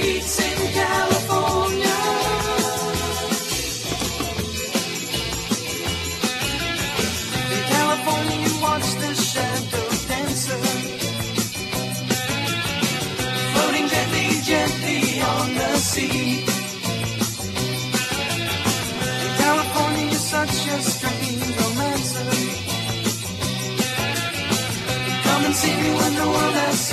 beats in California. In California you watch the shadow dancer floating gently, gently on the sea. In California you're such a strange romancer. Come and see me when the world has